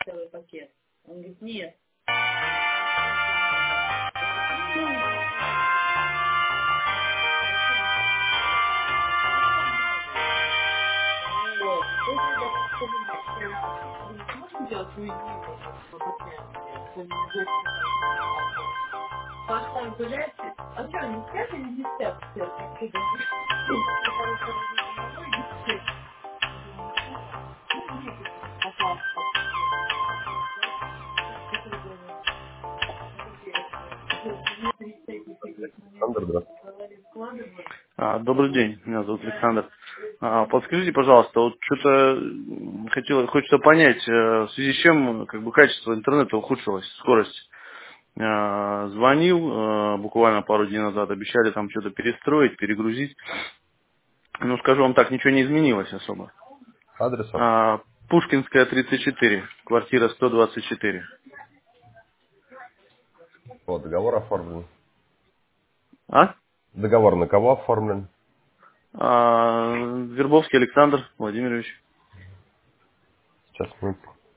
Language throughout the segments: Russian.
целый пакет. Он говорит, нет. Я говорю, ну, вот. То есть я скажу, вы не сможете делать уязвимые по пациентке, что не гости там. Ваш там гуляете, а что, не спят или не спят все? Откуда? Хорошо, не помогло и не спят. Я говорю, не спят, а? Ну, видите, покласс так. Александр, здравствуйте. Добрый день, меня зовут Александр. Подскажите, пожалуйста, вот что-то хочется понять, в связи с чем как бы качество интернета ухудшилось, скорость. Звонил буквально пару дней назад, обещали там что-то перестроить, перегрузить. Ну, скажу вам так, ничего не изменилось особо. Адрес ваш? Пушкинская, 34, квартира 124. Вот, договор оформлен. А? Договор на кого оформлен? Вербовский Александр Владимирович. Сейчас мы...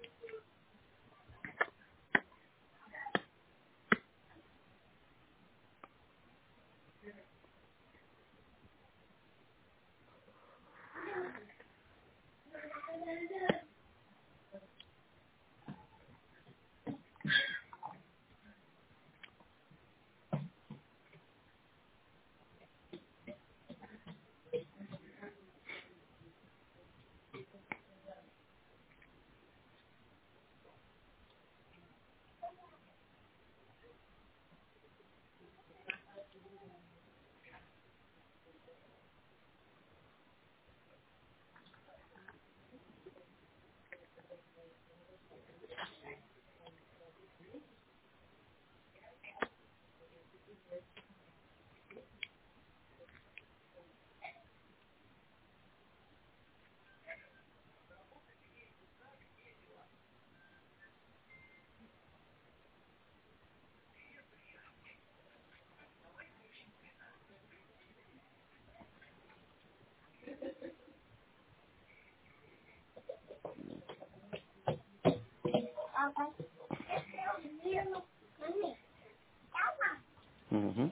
Угу.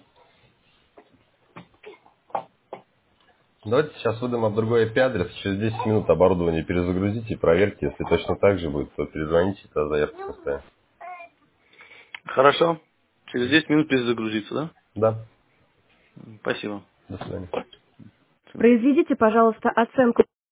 Давайте сейчас выдам другой IP-адрес. Через 10 минут оборудование перезагрузите и проверьте. Если точно так же будет, то перезвоните, тогда заявку составим. Хорошо. Через 10 минут перезагрузиться, да? Да. Спасибо. До свидания. Произведите, пожалуйста, оценку